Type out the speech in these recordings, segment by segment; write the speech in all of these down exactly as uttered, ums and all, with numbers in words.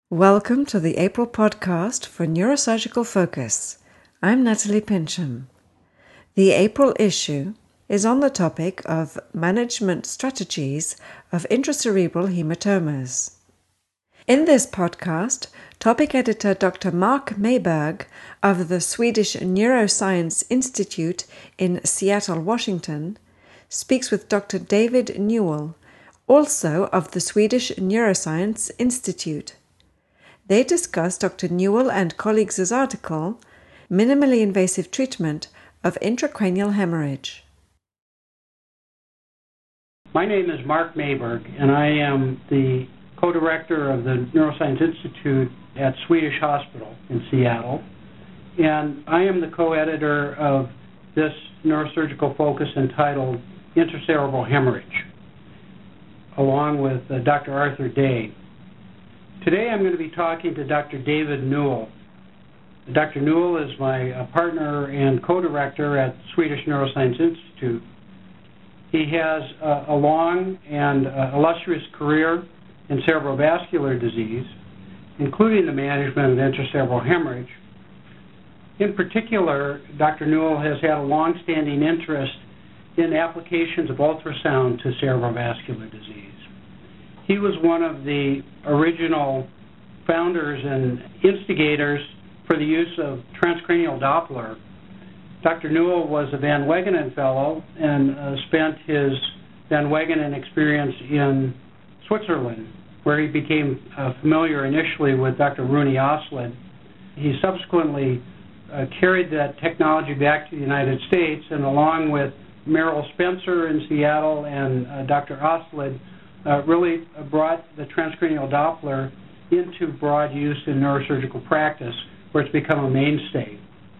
Welcome to the April podcast for Neurosurgical Focus. I'm Natalie Pincham. The April issue is on the topic of management strategies of intracerebral hematomas. In this podcast, topic editor Doctor Mark Mayberg of the Swedish Neuroscience Institute in Seattle, Washington, speaks with Doctor David Newell, also of the Swedish Neuroscience Institute. They discuss Doctor Newell and colleagues' article, Minimally Invasive Treatment of Intracranial Hemorrhage. My name is Mark Mayberg, and I am the co-director of the Neuroscience Institute at Swedish Hospital in Seattle. And I am the co-editor of this neurosurgical focus entitled Intracerebral Hemorrhage, along with uh, Doctor Arthur Day. Today I'm going to be talking to Doctor David Newell. Doctor Newell is my uh, partner and co-director at Swedish Neuroscience Institute. He has uh, a long and uh, illustrious career in cerebrovascular disease, including the management of intracerebral hemorrhage. In particular, Doctor Newell has had a long-standing interest in applications of ultrasound to cerebrovascular disease. He was one of the original founders and instigators for the use of transcranial Doppler. Doctor Newell was a Van Wegenen Fellow and uh, spent his Van Wegenen experience in Switzerland, where he became uh, familiar initially with Doctor Rune Åslid. He subsequently uh, carried that technology back to the United States, and along with Merrill Spencer in Seattle and uh, Doctor Åslid, Uh, really brought the transcranial Doppler into broad use in neurosurgical practice, where it's become a mainstay.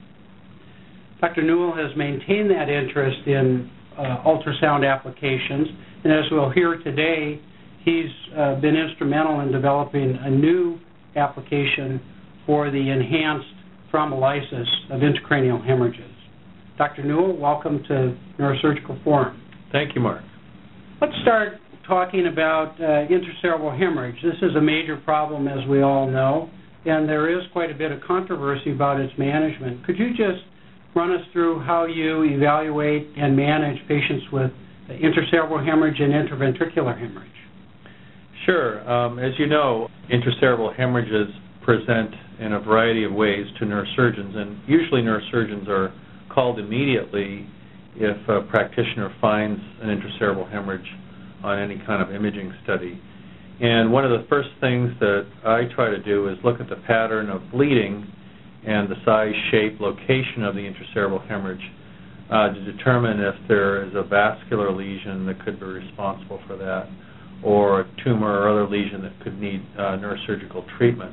Doctor Newell has maintained that interest in uh, ultrasound applications, and as we'll hear today, he's uh, been instrumental in developing a new application for the enhanced thrombolysis of intracranial hemorrhages. Doctor Newell, welcome to Neurosurgical Forum. Thank you, Mark. Let's start talking about uh, intracerebral hemorrhage. This is a major problem, as we all know, and there is quite a bit of controversy about its management. Could you just run us through how you evaluate and manage patients with intracerebral hemorrhage and intraventricular hemorrhage? Sure. Um, as you know, intracerebral hemorrhages present in a variety of ways to neurosurgeons, and usually neurosurgeons are called immediately if a practitioner finds an intracerebral hemorrhage on any kind of imaging study. And one of the first things that I try to do is look at the pattern of bleeding and the size, shape, location of the intracerebral hemorrhage uh, to determine if there is a vascular lesion that could be responsible for that, or a tumor or other lesion that could need uh, neurosurgical treatment.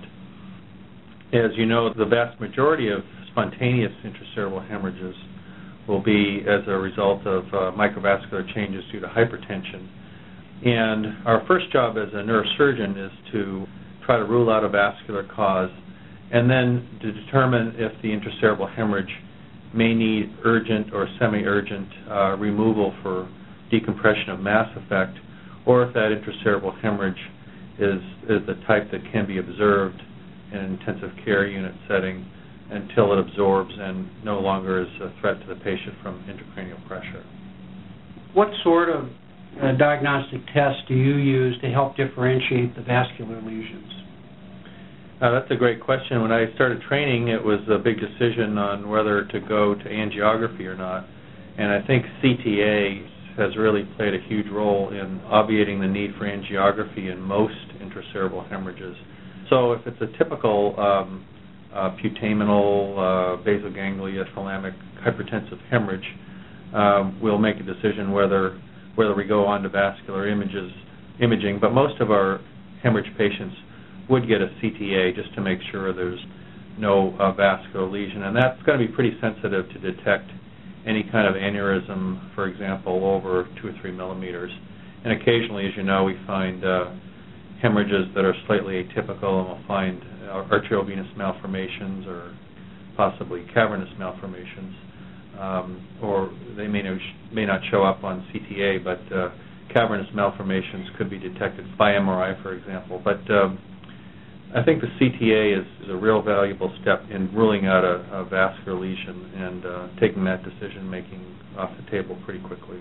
As you know, the vast majority of spontaneous intracerebral hemorrhages will be as a result of uh, microvascular changes due to hypertension. And our first job as a neurosurgeon is to try to rule out a vascular cause, and then to determine if the intracerebral hemorrhage may need urgent or semi-urgent uh, removal for decompression of mass effect, or if that intracerebral hemorrhage is, is the type that can be observed in an intensive care unit setting until it absorbs and no longer is a threat to the patient from intracranial pressure. What sort of uh, diagnostic tests do you use to help differentiate the vascular lesions? Uh, that's a great question. When I started training, it was a big decision on whether to go to angiography or not. And I think C T A has really played a huge role in obviating the need for angiography in most intracerebral hemorrhages. So if it's a typical um, uh, putamenal, uh, basal ganglia, thalamic hypertensive hemorrhage, um, we'll make a decision whether whether we go on to vascular images, imaging. But most of our hemorrhage patients would get a C T A just to make sure there's no uh, vascular lesion. And that's going to be pretty sensitive to detect any kind of aneurysm, for example, over two or three millimeters. And occasionally, as you know, we find uh, hemorrhages that are slightly atypical, and we'll find uh, arteriovenous malformations or possibly cavernous malformations. Um, or they may not, may not show up on C T A, but uh, cavernous malformations could be detected by M R I, for example. But um, I think the C T A is, is a real valuable step in ruling out a, a vascular lesion and uh, taking that decision-making off the table pretty quickly.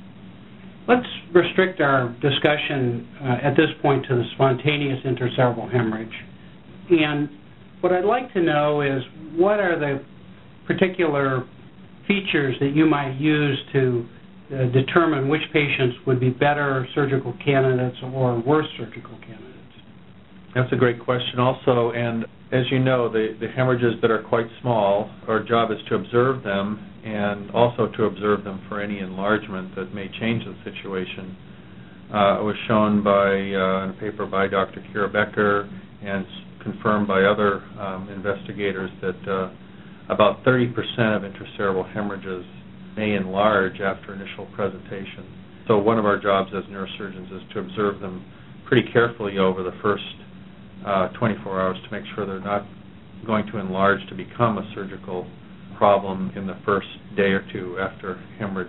Let's restrict our discussion uh, at this point to the spontaneous intracerebral hemorrhage. And what I'd like to know is what are the particular features that you might use to uh, determine which patients would be better surgical candidates or worse surgical candidates? That's a great question also, and as you know, the, the hemorrhages that are quite small, our job is to observe them and also to observe them for any enlargement that may change the situation. Uh, it was shown by, uh, in a paper by Doctor Kira Becker and confirmed by other um, investigators that uh, about thirty percent of intracerebral hemorrhages may enlarge after initial presentation. So one of our jobs as neurosurgeons is to observe them pretty carefully over the first uh, twenty-four hours to make sure they're not going to enlarge to become a surgical problem in the first day or two after hemorrhage.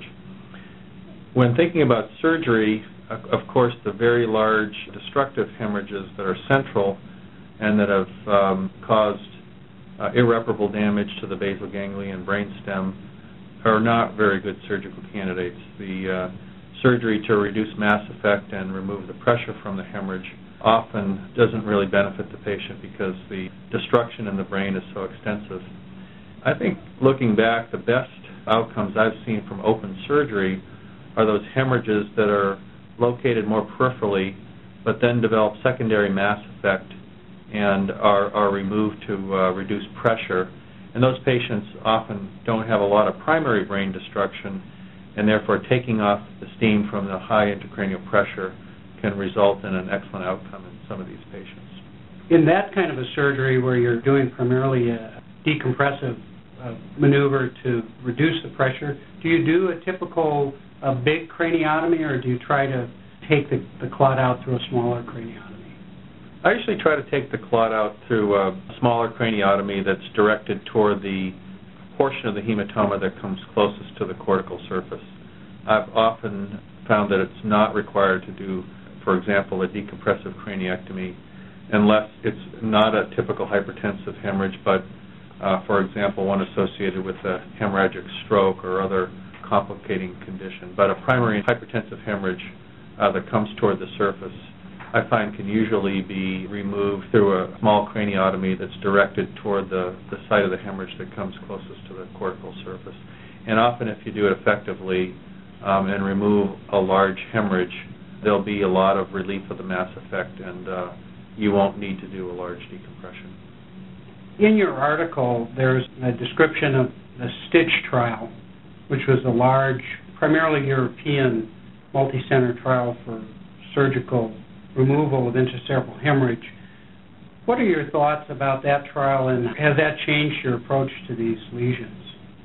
When thinking about surgery, of course, the very large destructive hemorrhages that are central and that have um, caused uh, irreparable damage to the basal ganglion brainstem are not very good surgical candidates. The uh, surgery to reduce mass effect and remove the pressure from the hemorrhage often doesn't really benefit the patient because the destruction in the brain is so extensive. I think looking back, the best outcomes I've seen from open surgery are those hemorrhages that are located more peripherally but then develop secondary mass effect and are, are removed to uh, reduce pressure. And those patients often don't have a lot of primary brain destruction, and therefore taking off the steam from the high intracranial pressure can result in an excellent outcome in some of these patients. In that kind of a surgery where you're doing primarily a decompressive uh, maneuver to reduce the pressure, do you do a typical a big craniotomy, or do you try to take the, the clot out through a smaller craniotomy? I usually try to take the clot out through a smaller craniotomy that's directed toward the portion of the hematoma that comes closest to the cortical surface. I've often found that it's not required to do, for example, a decompressive craniectomy unless it's not a typical hypertensive hemorrhage, but, uh, for example, one associated with a hemorrhagic stroke or other complicating condition. But a primary hypertensive hemorrhage uh, that comes toward the surface, I find can usually be removed through a small craniotomy that's directed toward the, the site of the hemorrhage that comes closest to the cortical surface. And often if you do it effectively um, and remove a large hemorrhage, there'll be a lot of relief of the mass effect, and uh, you won't need to do a large decompression. In your article, there's a description of the STITCH trial, which was a large, primarily European, multi-center trial for surgical removal of intracerebral hemorrhage. What are your thoughts about that trial, and has that changed your approach to these lesions?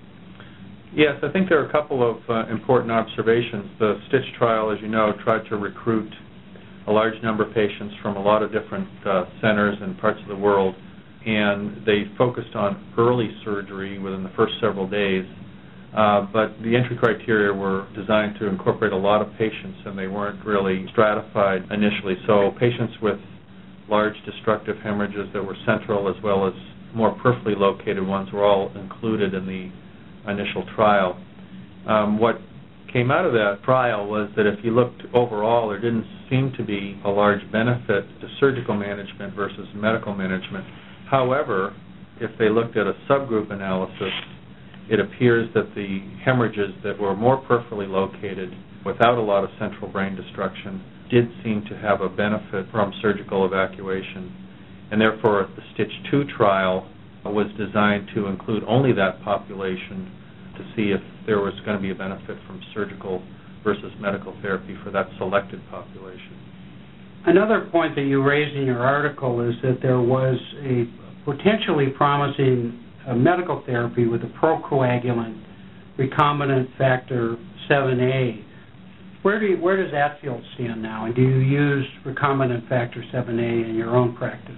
Yes, I think there are a couple of uh, important observations. The STITCH trial, as you know, tried to recruit a large number of patients from a lot of different uh, centers and parts of the world, and they focused on early surgery within the first several days. Uh, but the entry criteria were designed to incorporate a lot of patients, and they weren't really stratified initially. So patients with large destructive hemorrhages that were central as well as more peripherally located ones were all included in the initial trial. Um, what came out of that trial was that if you looked overall, there didn't seem to be a large benefit to surgical management versus medical management. However, if they looked at a subgroup analysis, it appears that the hemorrhages that were more peripherally located without a lot of central brain destruction did seem to have a benefit from surgical evacuation. And therefore, the STITCH two trial was designed to include only that population to see if there was going to be a benefit from surgical versus medical therapy for that selected population. Another point that you raised in your article is that there was a potentially promising a medical therapy with a procoagulant recombinant factor seven A. Where do you, where does that field stand now, and do you use recombinant factor seven A in your own practice?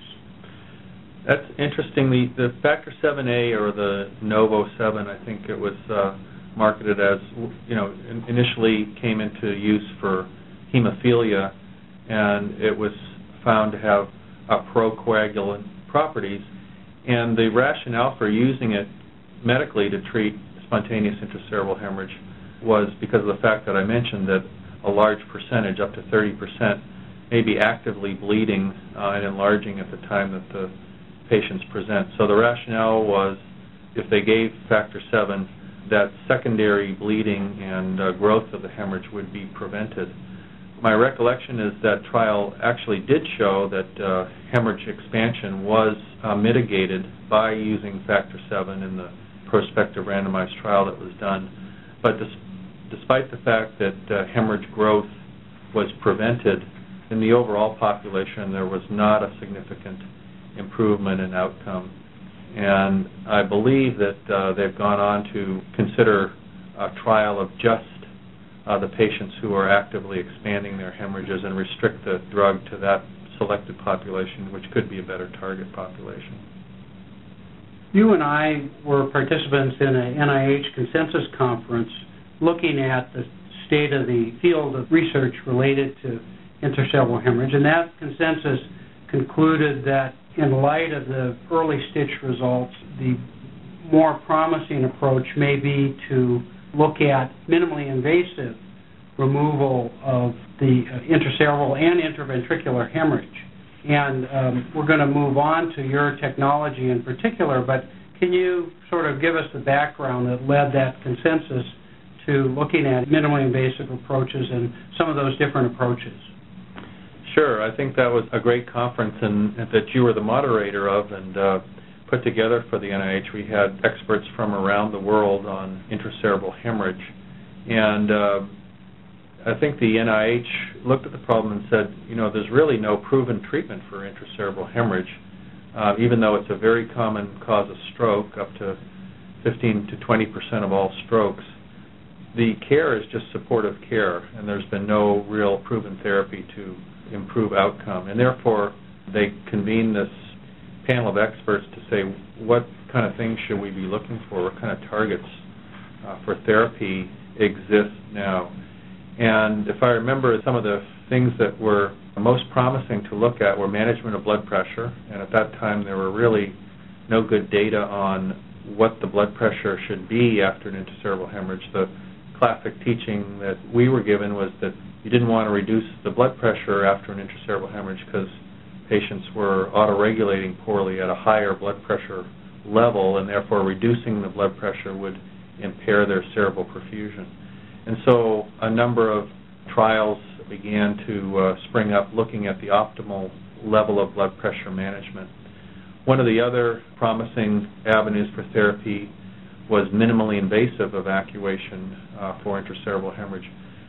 That's interesting. The, the factor seven A, or the Novo seven, I think it was uh, marketed as, you know, in, initially came into use for hemophilia, and it was found to have uh, procoagulant properties. And the rationale for using it medically to treat spontaneous intracerebral hemorrhage was because of the fact that I mentioned that a large percentage, up to thirty percent, may be actively bleeding uh, and enlarging at the time that the patients present. So the rationale was if they gave factor seven, that secondary bleeding and uh, growth of the hemorrhage would be prevented. My recollection is that trial actually did show that uh, hemorrhage expansion was uh, mitigated by using factor seven in the prospective randomized trial that was done. But dis- despite the fact that uh, hemorrhage growth was prevented, in the overall population there was not a significant improvement in outcome. And I believe that uh, they've gone on to consider a trial of just uh, the patients who are actively expanding their hemorrhages and restrict the drug to that selected population, which could be a better target population. You and I were participants in an N I H consensus conference looking at the state of the field of research related to intracerebral hemorrhage, and that consensus concluded that in light of the early stitch results, the more promising approach may be to look at minimally invasive removal of the uh, intracerebral and interventricular hemorrhage. And um, we're going to move on to your technology in particular, but can you sort of give us the background that led that consensus to looking at minimally invasive approaches and some of those different approaches? Sure. I think that was a great conference and, and that you were the moderator of and uh, put together for the N I H. We had experts from around the world on intracerebral hemorrhage. And uh, I think the N I H looked at the problem and said, you know, there's really no proven treatment for intracerebral hemorrhage, uh, even though it's a very common cause of stroke, up to fifteen to twenty percent of all strokes. The care is just supportive care, and there's been no real proven therapy to improve outcome. And therefore, they convened this panel of experts to say, what kind of things should we be looking for? What kind of targets uh, for therapy exist now? And if I remember, some of the things that were most promising to look at were management of blood pressure. And at that time, there were really no good data on what the blood pressure should be after an intracerebral hemorrhage. The classic teaching that we were given was that you didn't want to reduce the blood pressure after an intracerebral hemorrhage because patients were autoregulating poorly at a higher blood pressure level, and therefore reducing the blood pressure would impair their cerebral perfusion. And so a number of trials began to uh, spring up looking at the optimal level of blood pressure management. One of the other promising avenues for therapy was minimally invasive evacuation uh, for intracerebral hemorrhage.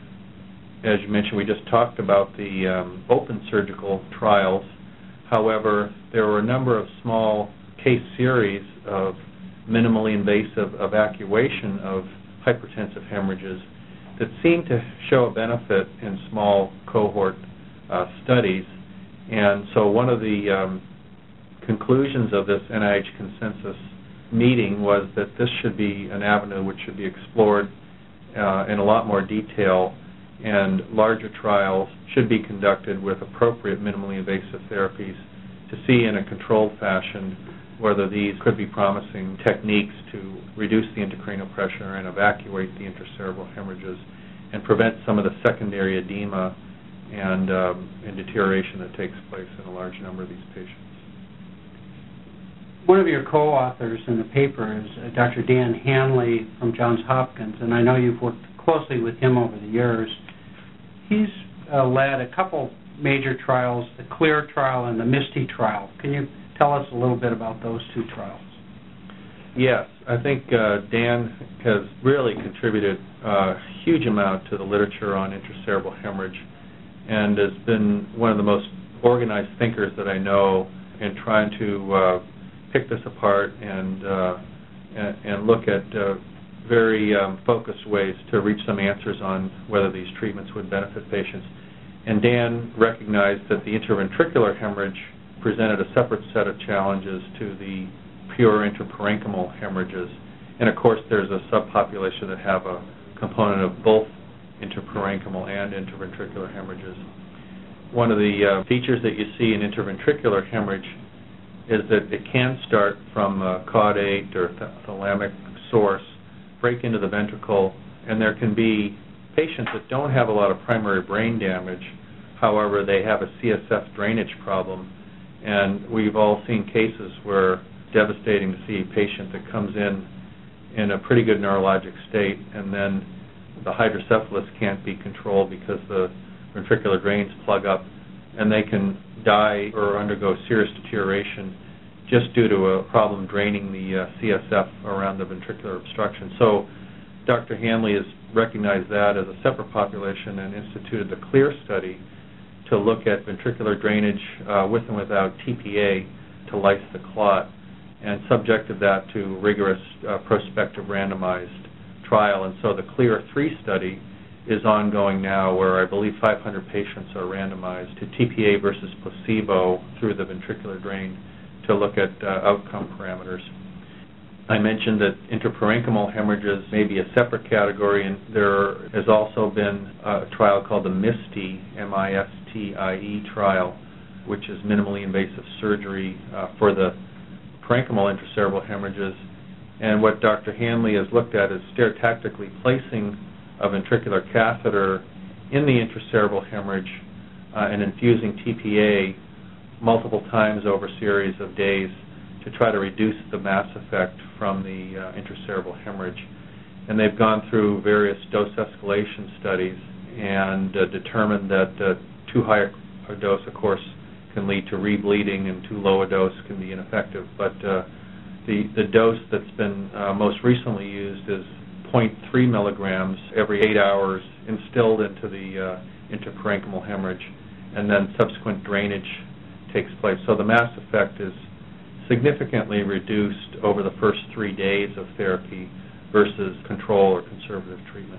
As you mentioned, we just talked about the um, open surgical trials. However, there were a number of small case series of minimally invasive evacuation of hypertensive hemorrhages that seemed to show a benefit in small cohort uh, studies. And so one of the um, conclusions of this N I H consensus meeting was that this should be an avenue which should be explored uh, in a lot more detail, and larger trials should be conducted with appropriate minimally invasive therapies to see in a controlled fashion whether these could be promising techniques to reduce the intracranial pressure and evacuate the intracerebral hemorrhages and prevent some of the secondary edema and, um, and deterioration that takes place in a large number of these patients. One of your co-authors in the paper is uh, Doctor Dan Hanley from Johns Hopkins, and I know you've worked closely with him over the years. He's uh, led a couple major trials, the CLEAR trial and the MISTY trial. Can you tell us a little bit about those two trials? Yes, I think uh, Dan has really contributed a huge amount to the literature on intracerebral hemorrhage and has been one of the most organized thinkers that I know in trying to uh, pick this apart and, uh, and, and look at uh, very um, focused ways to reach some answers on whether these treatments would benefit patients. And Dan recognized that the interventricular hemorrhage presented a separate set of challenges to the pure intraparenchymal hemorrhages. And of course, there's a subpopulation that have a component of both intraparenchymal and interventricular hemorrhages. one of the uh, features that you see in interventricular hemorrhage is that it can start from a caudate or th- thalamic source, break into the ventricle, and there can be patients that don't have a lot of primary brain damage. However, they have a C S F drainage problem, and we've all seen cases where it's devastating to see a patient that comes in in a pretty good neurologic state, and then the hydrocephalus can't be controlled because the ventricular drains plug up, and they can die or undergo serious deterioration just due to a problem draining the uh, C S F around the ventricular obstruction. So Doctor Hanley has recognized that as a separate population and instituted the CLEAR study to look at ventricular drainage uh, with and without T P A to lyse the clot, and subjected that to rigorous uh, prospective randomized trial. And so the CLEAR three study is ongoing now, where I believe five hundred patients are randomized to T P A versus placebo through the ventricular drain to look at uh, outcome parameters. I mentioned that interparenchymal hemorrhages may be a separate category, and there has also been a trial called the MISTIE, M I S T I E trial, which is minimally invasive surgery uh, for the parenchymal intracerebral hemorrhages. And what Doctor Hanley has looked at is stereotactically placing a ventricular catheter in the intracerebral hemorrhage uh, and infusing T P A multiple times over a series of days to try to reduce the mass effect from the uh, intracerebral hemorrhage. And they've gone through various dose escalation studies and uh, determined that uh, too high a dose, of course, can lead to rebleeding, and too low a dose can be ineffective. But uh, the, the dose that's been uh, most recently used is zero point three milligrams every eight hours instilled into the uh, interparenchymal hemorrhage, and then subsequent drainage takes place. So the mass effect is significantly reduced over the first three days of therapy versus control or conservative treatment.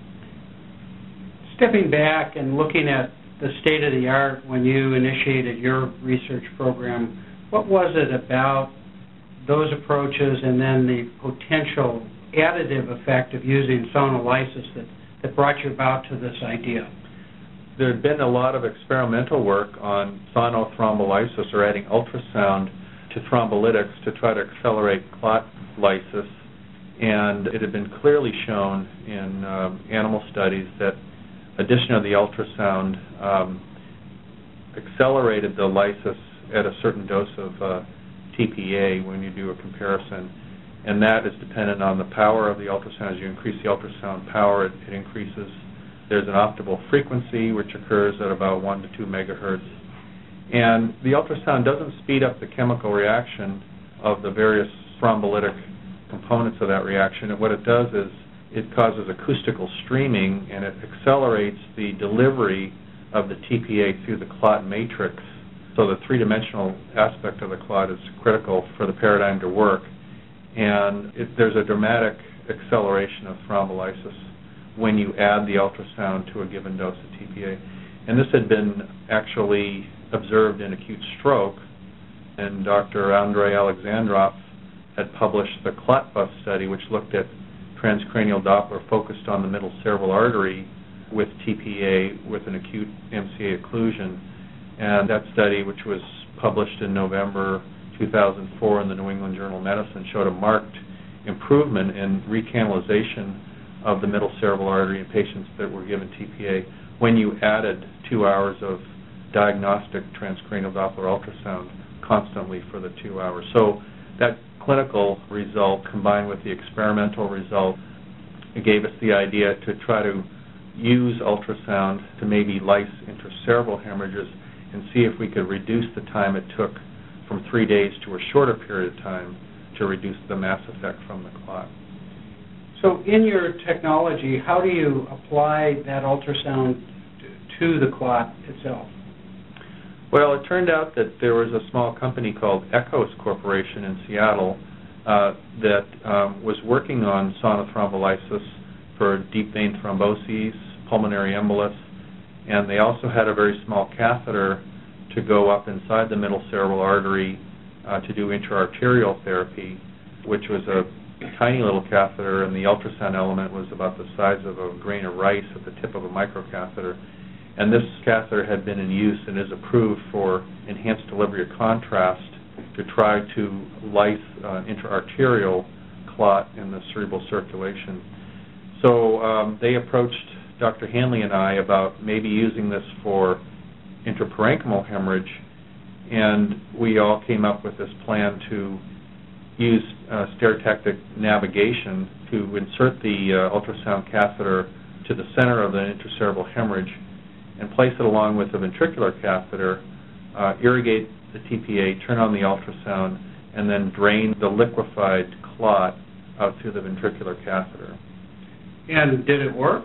Stepping back and looking at the state of the art when you initiated your research program, what was it about those approaches and then the potential additive effect of using sonolysis that, that brought you about to this idea? There had been a lot of experimental work on sonothrombolysis, or adding ultrasound to thrombolytics to try to accelerate clot lysis, and it had been clearly shown in um, animal studies that addition of the ultrasound um, accelerated the lysis at a certain dose of uh, T P A when you do a comparison, and that is dependent on the power of the ultrasound. As you increase the ultrasound power, it, it increases. There's an optimal frequency which occurs at about one to two megahertz. And the ultrasound doesn't speed up the chemical reaction of the various thrombolytic components of that reaction. And what it does is it causes acoustical streaming, and it accelerates the delivery of the T P A through the clot matrix. So the three-dimensional aspect of the clot is critical for the paradigm to work. And it, there's a dramatic acceleration of thrombolysis when you add the ultrasound to a given dose of T P A. And this had been actually observed in acute stroke, and Doctor Andrei Alexandrov had published the ClotBus study, which looked at transcranial Doppler focused on the middle cerebral artery with T P A with an acute M C A occlusion. And that study, which was published in November two thousand four in the New England Journal of Medicine, showed a marked improvement in recanalization of the middle cerebral artery in patients that were given T P A when you added two hours of diagnostic transcranial Doppler ultrasound constantly for the two hours. So that clinical result combined with the experimental result, it gave us the idea to try to use ultrasound to maybe lyse intracerebral hemorrhages and see if we could reduce the time it took from three days to a shorter period of time to reduce the mass effect from the clot. So in your technology, how do you apply that ultrasound to the clot itself? Well, it turned out that there was a small company called Echos Corporation in Seattle uh, that um, was working on sonothrombolysis for deep vein thromboses, pulmonary embolus, and they also had a very small catheter to go up inside the middle cerebral artery uh, to do intra-arterial therapy, which was a tiny little catheter, and the ultrasound element was about the size of a grain of rice at the tip of a microcatheter. And this catheter had been in use and is approved for enhanced delivery of contrast to try to lyse uh, intra-arterial clot in the cerebral circulation. So um, they approached Doctor Hanley and I about maybe using this for intraparenchymal hemorrhage, and we all came up with this plan to use uh, stereotactic navigation to insert the uh, ultrasound catheter to the center of the intracerebral hemorrhage and place it along with a ventricular catheter, uh, irrigate the T P A, turn on the ultrasound, and then drain the liquefied clot out through the ventricular catheter. And did it work?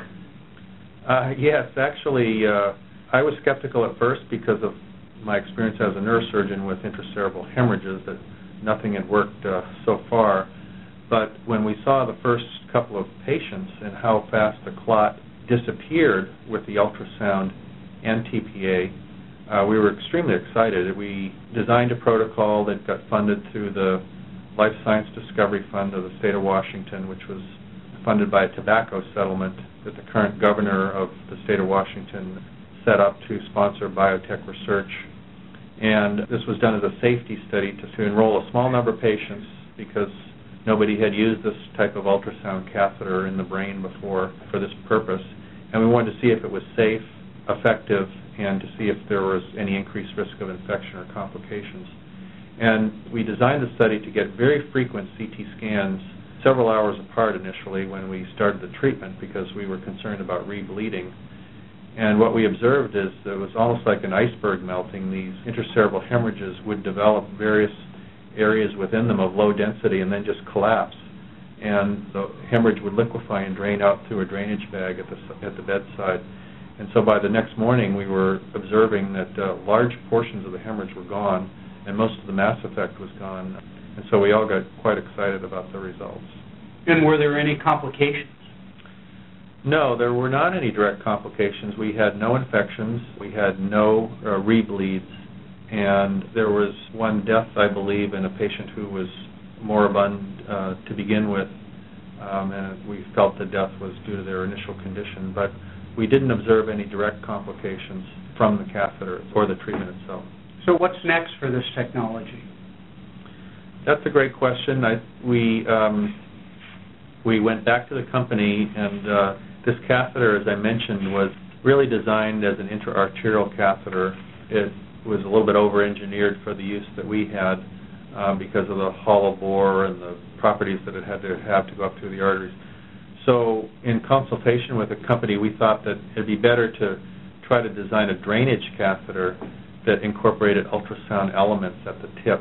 Uh, yes, actually, uh, I was skeptical at first because of my experience as a neurosurgeon with intracerebral hemorrhages that nothing had worked uh, so far. But when we saw the first couple of patients and how fast the clot disappeared with the ultrasound and T P A, uh, we were extremely excited. We designed a protocol that got funded through the Life Science Discovery Fund of the state of Washington, which was funded by a tobacco settlement that the current governor of the state of Washington set up to sponsor biotech research. And this was done as a safety study to, to enroll a small number of patients because nobody had used this type of ultrasound catheter in the brain before for this purpose. And we wanted to see if it was safe, effective, and to see if there was any increased risk of infection or complications. And we designed the study to get very frequent C T scans several hours apart initially when we started the treatment because we were concerned about rebleeding. And what we observed is that it was almost like an iceberg melting. These intracerebral hemorrhages would develop various areas within them of low density and then just collapse. And the hemorrhage would liquefy and drain out through a drainage bag at the, at the bedside. And so by the next morning, we were observing that uh, large portions of the hemorrhage were gone and most of the mass effect was gone. And so we all got quite excited about the results. And were there any complications? No, there were not any direct complications. We had no infections. We had no uh, rebleeds. And there was one death, I believe, in a patient who was moribund uh, to begin with. Um, and we felt the death was due to their initial condition. But we didn't observe any direct complications from the catheter or the treatment itself. So what's next for this technology? That's a great question. I, we um, we went back to the company, and uh, this catheter, as I mentioned, was really designed as an intra-arterial catheter. It was a little bit over-engineered for the use that we had uh, because of the hollow bore and the properties that it had to have to go up through the arteries. So in consultation with the company, we thought that it would be better to try to design a drainage catheter that incorporated ultrasound elements at the tip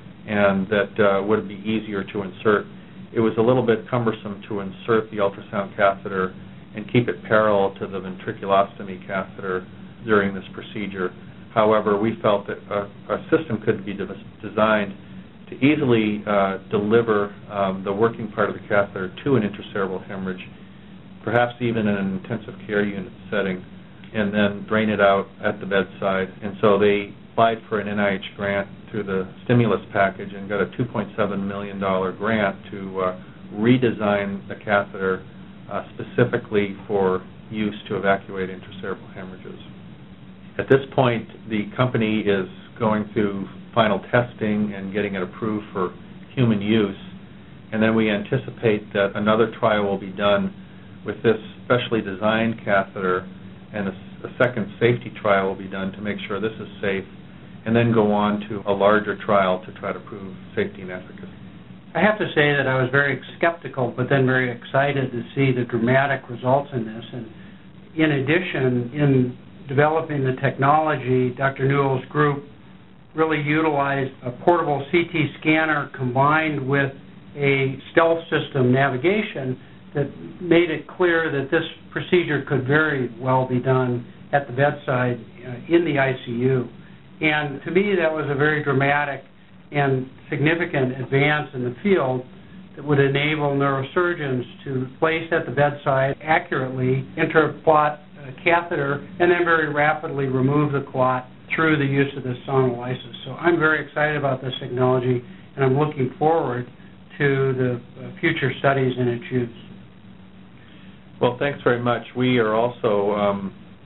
and that uh, would be easier to insert. It was a little bit cumbersome to insert the ultrasound catheter and keep it parallel to the ventriculostomy catheter during this procedure. However, we felt that a, a system could be de designed to easily uh, deliver um, the working part of the catheter to an intracerebral hemorrhage, perhaps even in an intensive care unit setting, and then drain it out at the bedside. And so they applied for an N I H grant through the stimulus package and got a two point seven million dollar grant to uh, redesign the catheter uh, specifically for use to evacuate intracerebral hemorrhages. At this point, the company is going through final testing and getting it approved for human use, and then we anticipate that another trial will be done with this specially designed catheter, and a, a second safety trial will be done to make sure this is safe, and then go on to a larger trial to try to prove safety and efficacy. I have to say that I was very skeptical, but then very excited to see the dramatic results in this. And in addition, in developing the technology, Doctor Newell's group really utilized a portable C T scanner combined with a stealth system navigation that made it clear that this procedure could very well be done at the bedside uh, in the I C U. And to me, that was a very dramatic and significant advance in the field that would enable neurosurgeons to place at the bedside accurately intra-clot uh, catheter and then very rapidly remove the clot through the use of this sonolysis. So I'm very excited about this technology, and I'm looking forward to the uh, future studies in its use. Well, thanks very much. We are also um,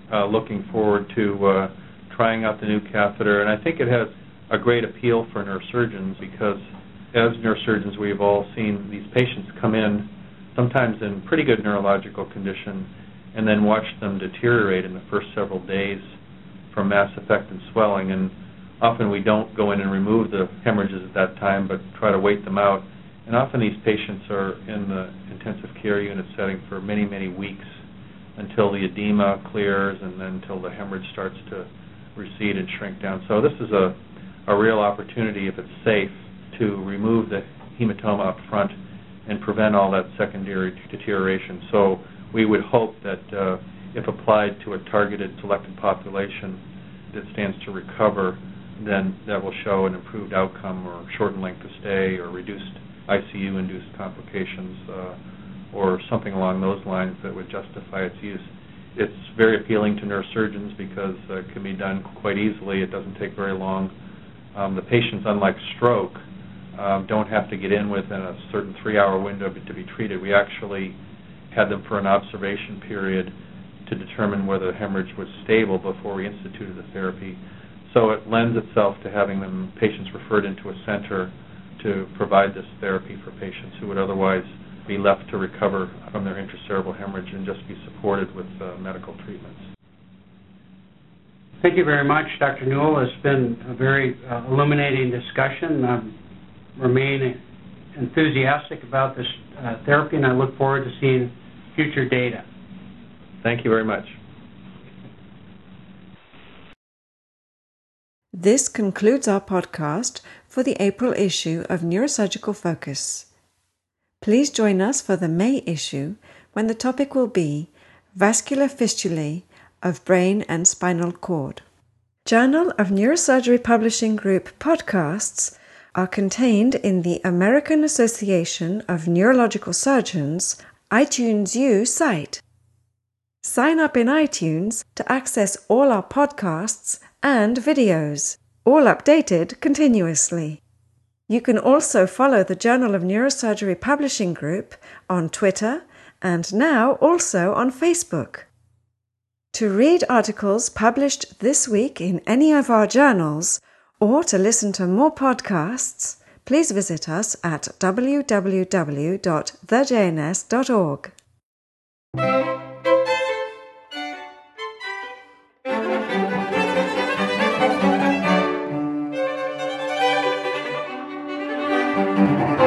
uh, looking forward to uh, trying out the new catheter. And I think it has a great appeal for neurosurgeons because as neurosurgeons, we've all seen these patients come in sometimes in pretty good neurological condition and then watch them deteriorate in the first several days from mass effect and swelling. And often we don't go in and remove the hemorrhages at that time, but try to wait them out. And often these patients are in the intensive care unit setting for many, many weeks until the edema clears and then until the hemorrhage starts to recede and shrink down. So this is a, a real opportunity, if it's safe, to remove the hematoma up front and prevent all that secondary deterioration. So we would hope that uh, if applied to a targeted selected population that stands to recover, then that will show an improved outcome or shortened length of stay or reduced I C U-induced complications uh, or something along those lines that would justify its use. It's very appealing to neurosurgeons because uh, it can be done quite easily. It doesn't take very long. Um, the patients, unlike stroke, um, don't have to get in within a certain three-hour window to be treated. We actually had them for an observation period to determine whether the hemorrhage was stable before we instituted the therapy. So it lends itself to having them patients referred into a center to provide this therapy for patients who would otherwise be left to recover from their intracerebral hemorrhage and just be supported with uh, medical treatments. Thank you very much, Doctor Newell. It's been a very uh, illuminating discussion. I remain enthusiastic about this uh, therapy, and I look forward to seeing future data. Thank you very much. This concludes our podcast for the April issue of Neurosurgical Focus. Please join us for the May issue when the topic will be Vascular Fistulae of Brain and Spinal Cord. Journal of Neurosurgery Publishing Group podcasts are contained in the American Association of Neurological Surgeons iTunes U site. Sign up in iTunes to access all our podcasts and videos, all updated continuously. You can also follow the Journal of Neurosurgery Publishing Group on Twitter and now also on Facebook. To read articles published this week in any of our journals or to listen to more podcasts, please visit us at w w w dot the j n s dot org. Thank you.